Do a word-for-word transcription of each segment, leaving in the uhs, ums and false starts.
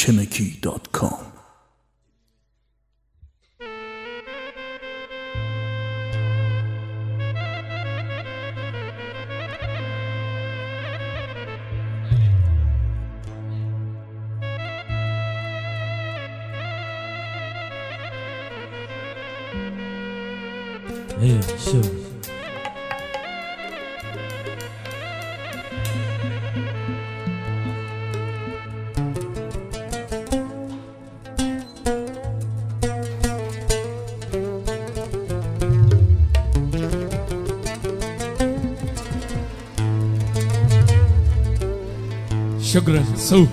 چمکی دات کام. ايه شو شكرا سو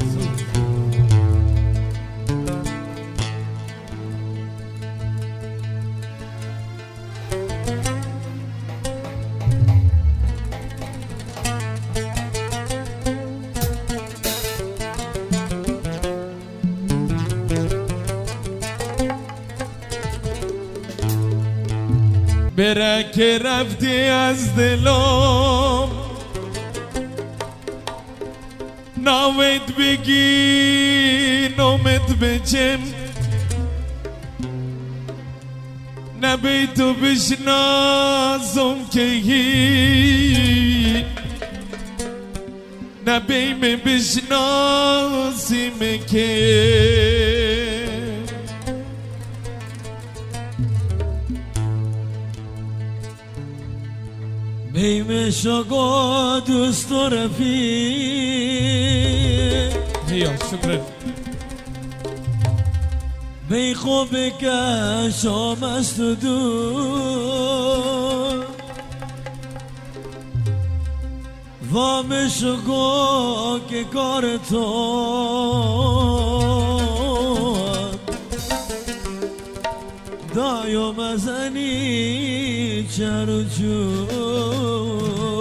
برا که رفتی از دلم نامت بگی نامت بچم نبی تو بشناسم که هی نبی می بشناسیم که بیم شاگا دوست و رفیق هیا شکرا بی خوب که شام است و دور وام شاگا که کار تو دایم ازنی چر و جور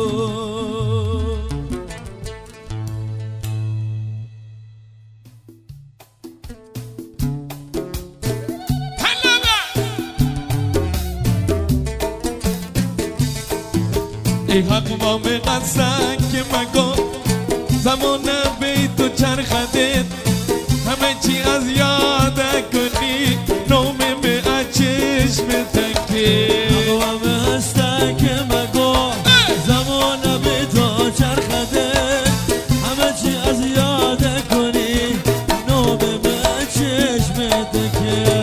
ای حق ما به قصد که مگو زمان بی تو چرخدت همه چی از یاد کنی نوم به چشم تکی حق ما به هسته که مگو زمان بی تو چرخدت همه چی از یاد کنی نوم به چشم تکی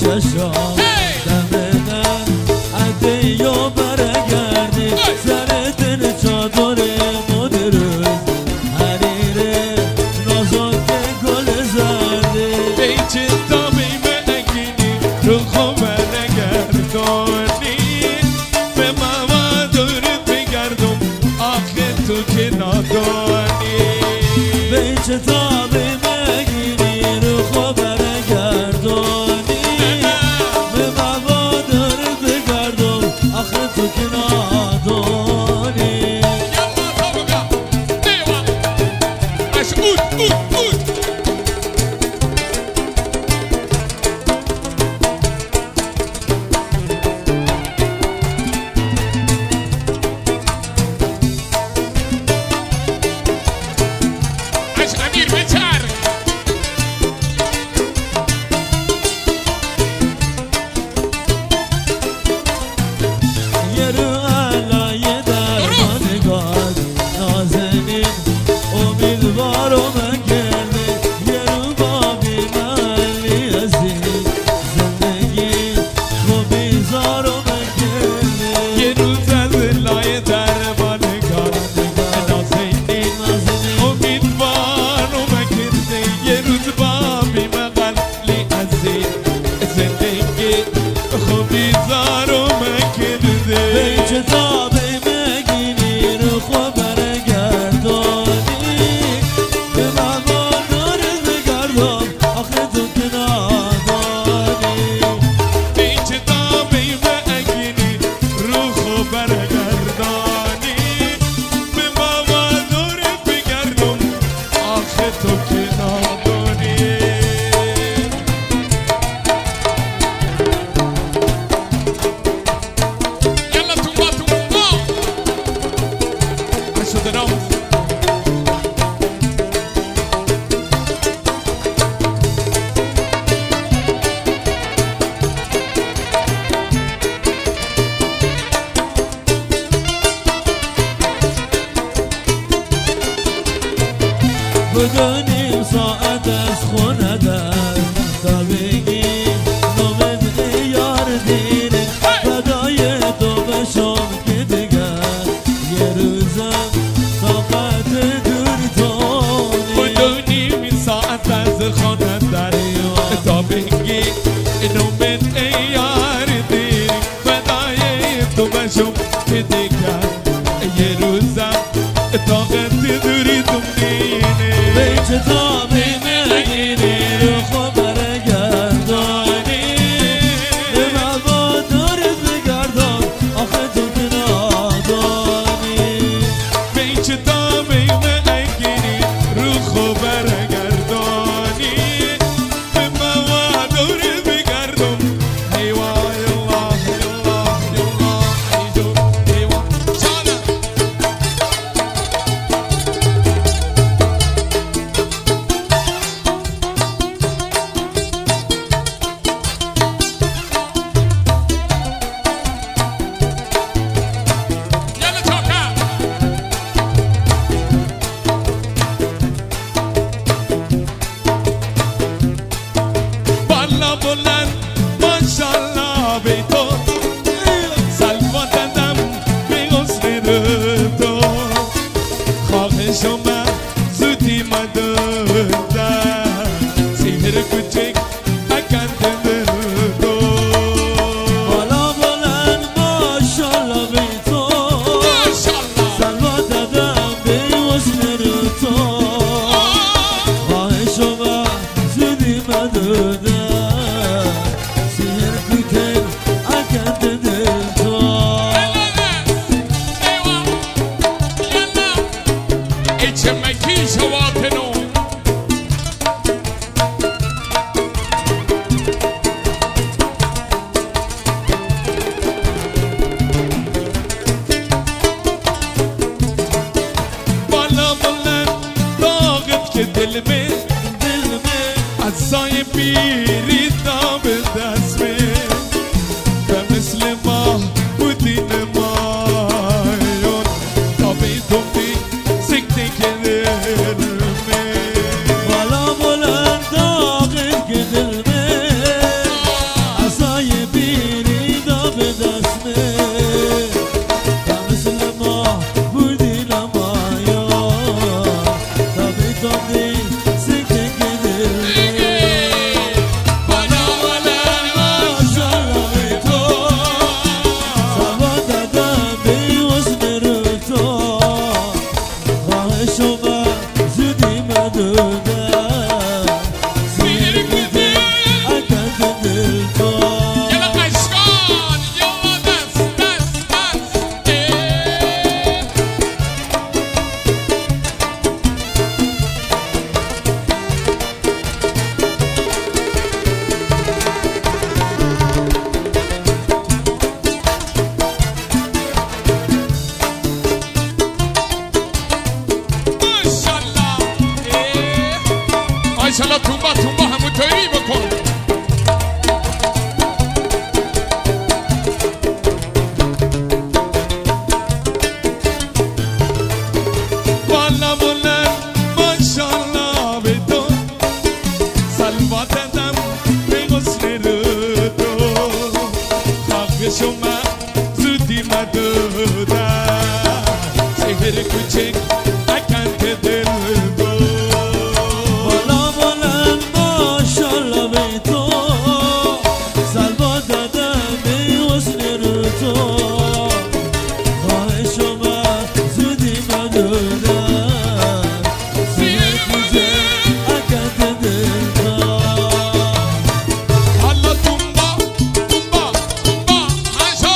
چشام دمدن عده یا برگردی سر دل چادر مدرز حریر نازک گل زردی بیچه تا بیمه اگینی رو خوب برگردانی به موا دورت بگردم آخه تو که نادانی بیچه تا بیمه گیری رو خوب برگردانی به موا دورت بگردم آخه تو که نادانی یلا تا بگم دیوا اش اوت اوت اوت اش امیر بچر یه رو علای درمانگار نازنین امیدوار و مگرده یه رو بابی محلی عزیز زندگی خوبیزار و مگرده یه روز از لای دربانگار نازنین امیدوار و مکرده یه روز بابی مقلی عزیز زندگی خوبی زار و مکرده بیچه تا بیمگینی رو خوب برگردانی به ممان دارد بگردم آخه تو که نادانی بیچه تا بیمه اگینی رو خوب برگردانی به ماما دورت بگردم آخه تو که نادانی یلا تومبا تومبا شده نام بدونیم ساعت از خونه در تا بگی نامد یار دیره فدای تو بشم که دیگر یه روزم طاقت دور تانی بدونیم این ساعت از خانه در تا بگی نومت یار دیری فدای تو بشم که دیگر یه روزم طاقت دوری تو مینه بیچه تا بیمگینی رو خوب برگردانی به موا دارد بگردم آخه تو که نادانی بیچه تا بیمه اگیری رو خوب برگردانی به موا دوری بگردم ایوا ایوا ایوا ایوا ایدو ایوا شانا یلا چاکا بالا بلند ماشالله بی تو سلوا دادم به حسن رو تو خواهش من زودی مدادم سیهر کوچک اکند تو بالا بلند ماشالله بی تو ماشالله سلوا دادم به حسن رو تو خواهش و زودی مدادم سیر کوتن شما زودی مدودم سهر کوچک اکند دل بالا بلند ماشالله به تو سلوا دادم به حسن رو تو خواه شما زودی مدودم سهر کوچک اکند دل حالا تومبا تومبا تومبا هشو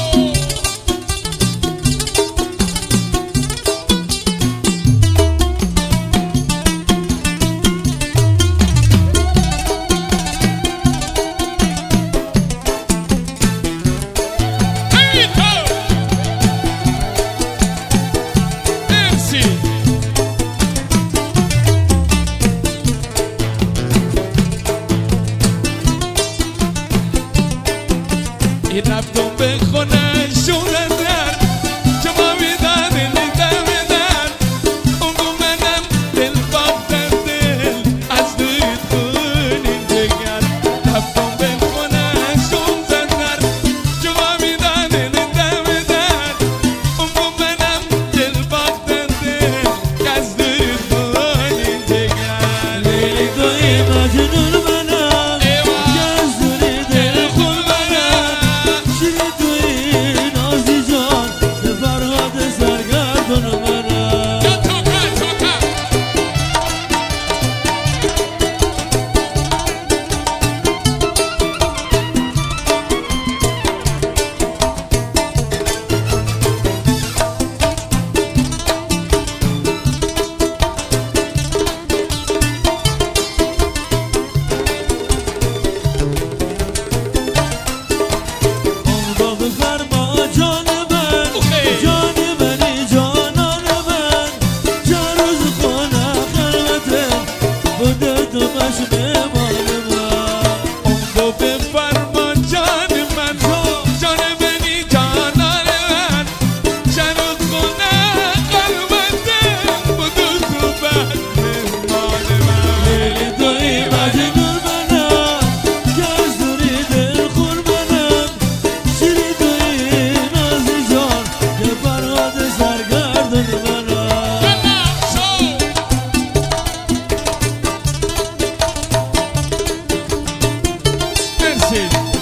رفتم به خونه شونه در شما بیدار دل دمیدن اونگو منم دل باختم دل از دوید خونین جگر رفتم به خونه شونه در شما بیدار دل دمیدن اونگو منم دل باختم دل از دوید خونین جگر لیلی توی مجنون منم گز دوری دل خون منم شیری توی نازی جان به فرهاد سرگردون منم توکا توکا اونگاه بفرما جان من جان منی جانان من چند روز خونه خلوته بوده تو مشم مال من اونگو بفرما جان من جان منی جانان من چند روز خونه قلبته بودو تو بد مال من لیلی توی مجنون منم گز دوری دل خون منم شیری توی نازی جان که فرهاد سرگردون منم مرسی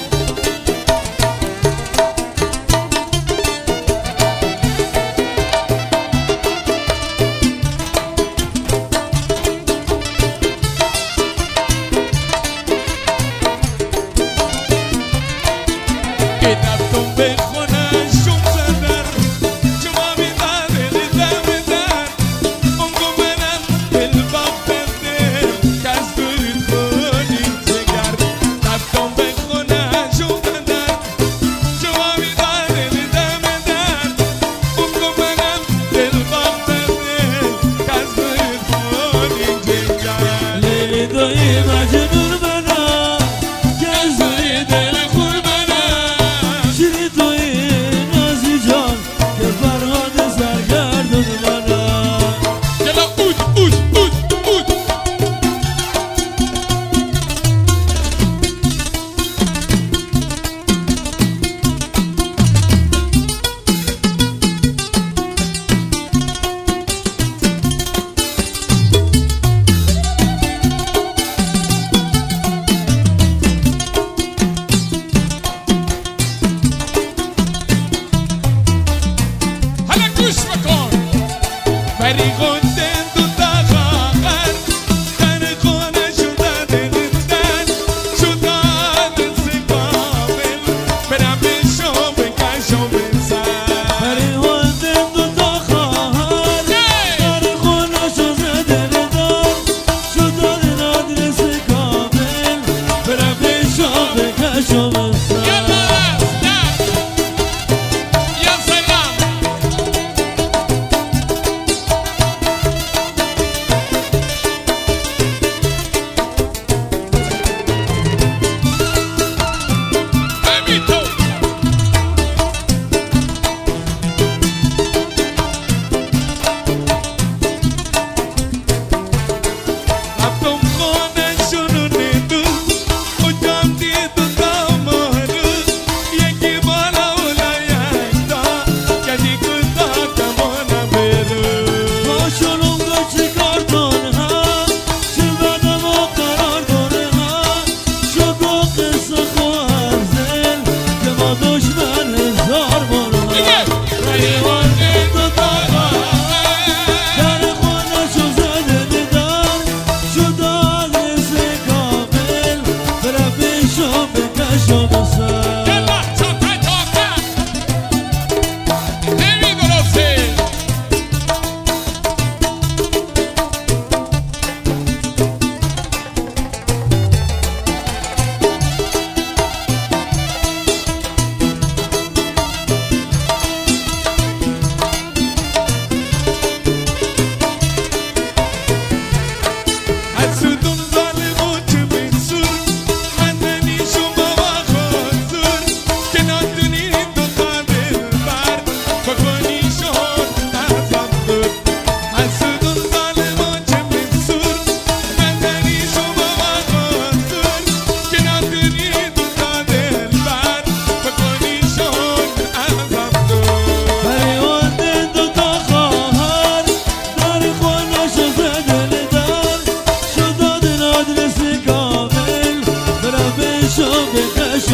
رفتم به خونه شم زدن شما بیدار دل دمیدن اونگو منم دل باختم دل کس دوید خونین جگر رفتم به خونه شم زدن شما بیدار دل دمیدن اونگو منم دل باختم دل کس دوید خونین جگر لیلی توی مجنون منم گز دوری دل خون منم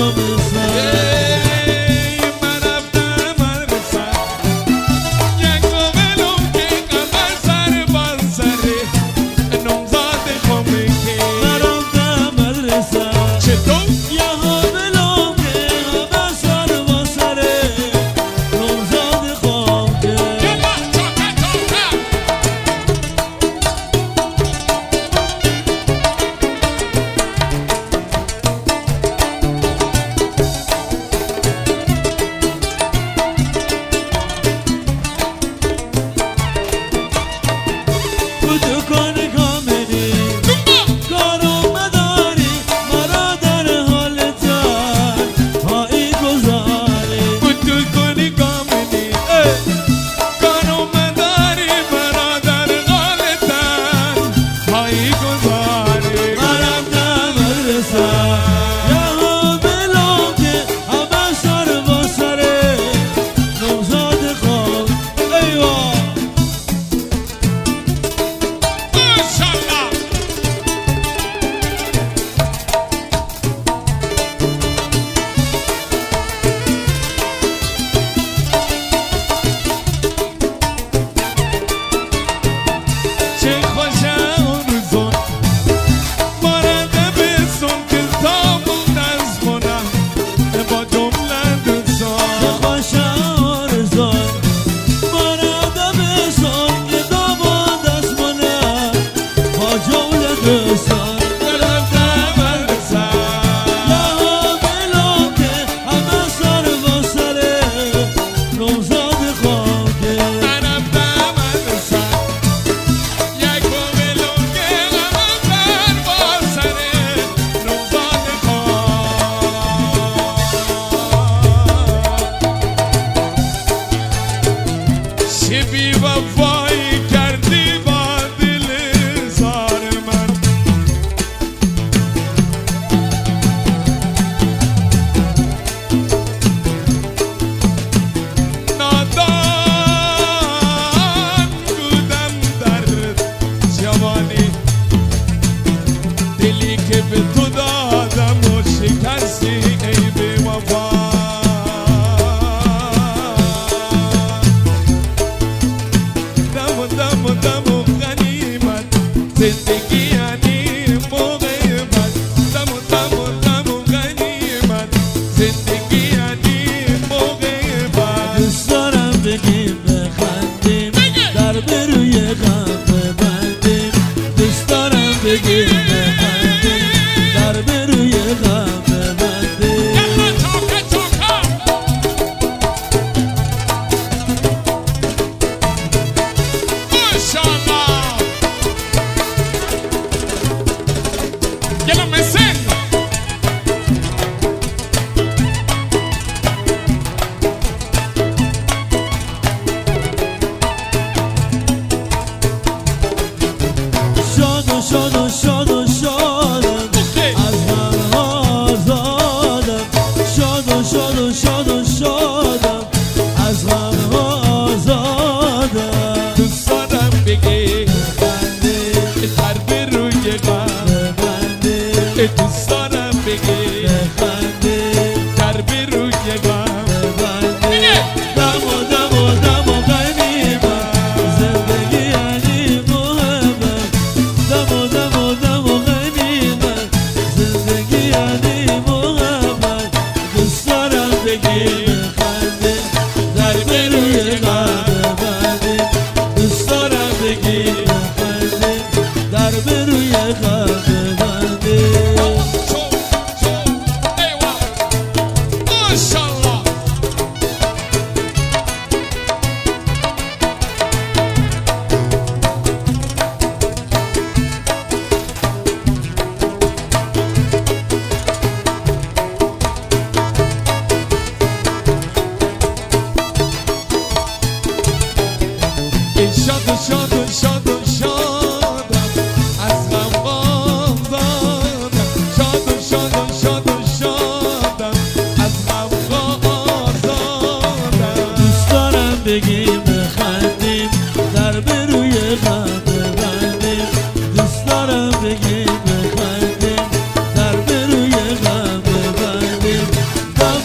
بگیم بخندیم در به روی غم ببندیم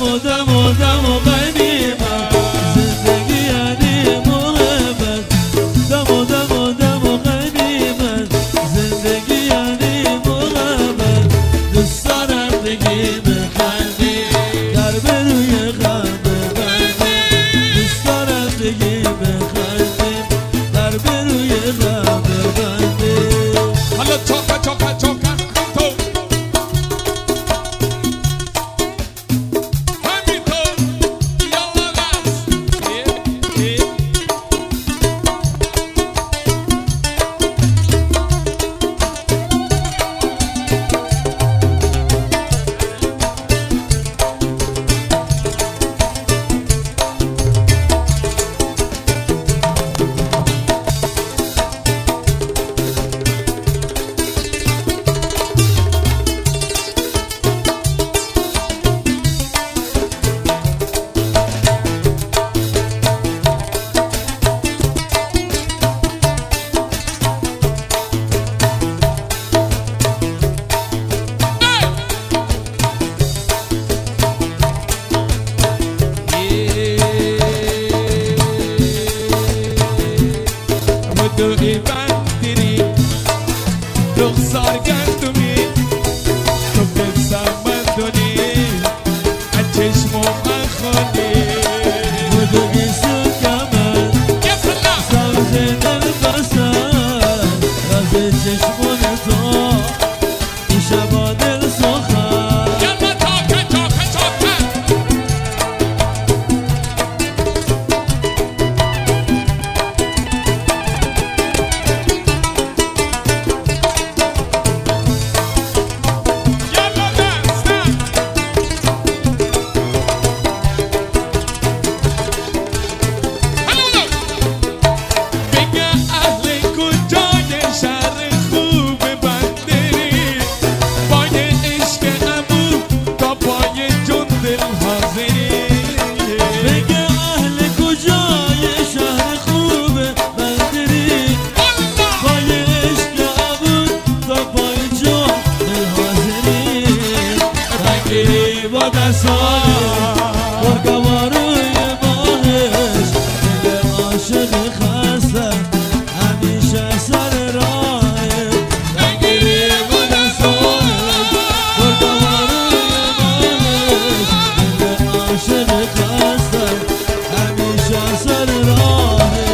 و دم و دم و غنیمت زندگی یعنی محبت دم و دم و دم و غنیمت زندگی یعنی محبت دوست دارم بگی بخندی در به روی غم ببندی دوست دارم بگی بخندی در به روی غم ببندی حالا چاکه چاکه چاکه تو دوی بندری رخسار گندمی تو بزم مندونی از چشم و مخونی بودوگی سکمت سبز دل بسن راز چشمون تو این شبا دل سخن یلا چاکه چاکه چاکه با دستانی برگواروی ماهش دل عاشق خسته همیشه سر راهه نگیری با دستانی برگواروی ماهش دل عاشق خسته همیشه سر راهه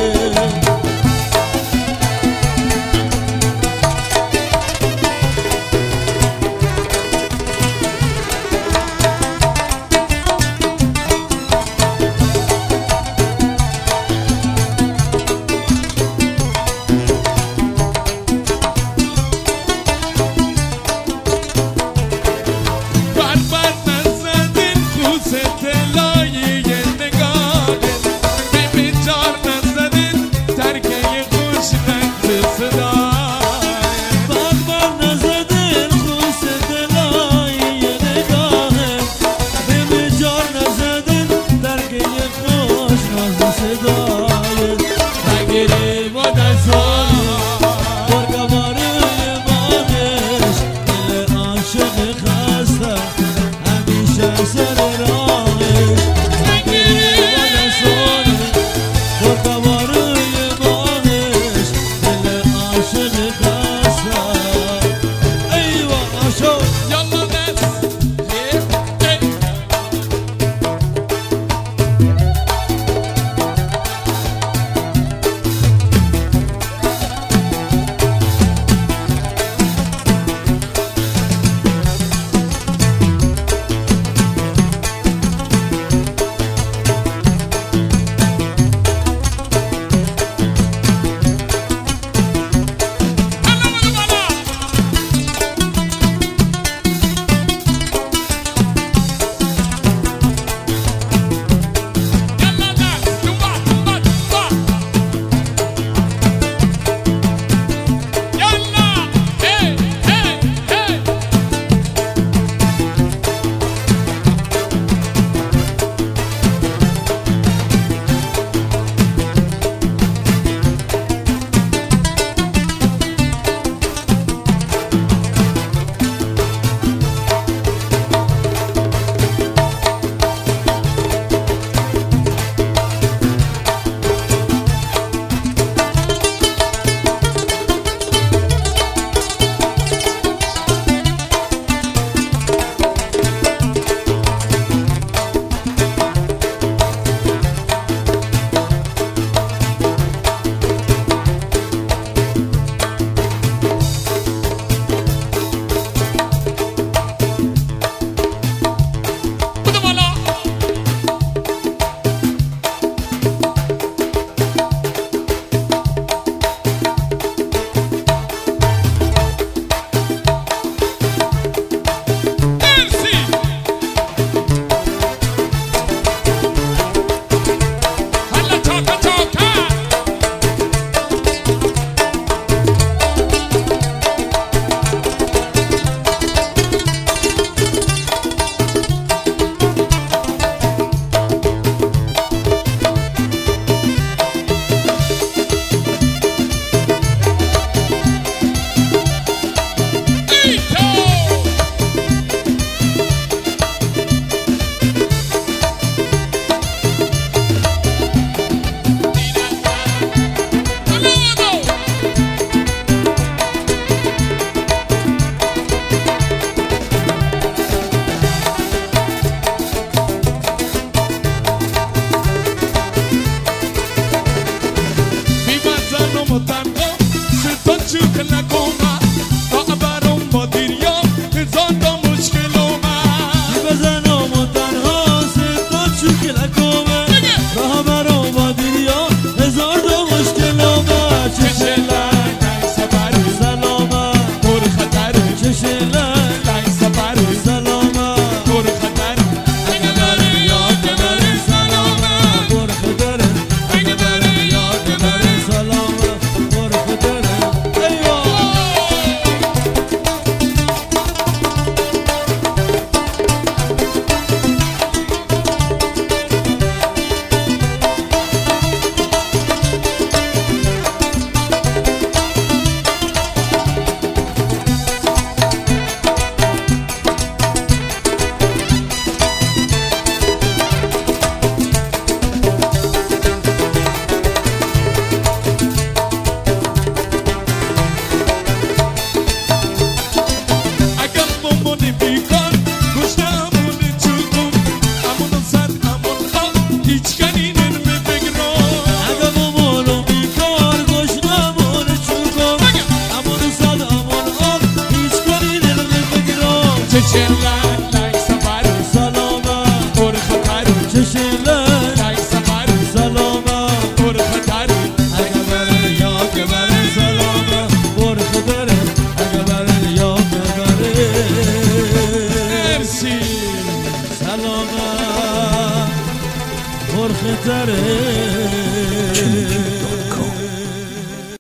پرخطره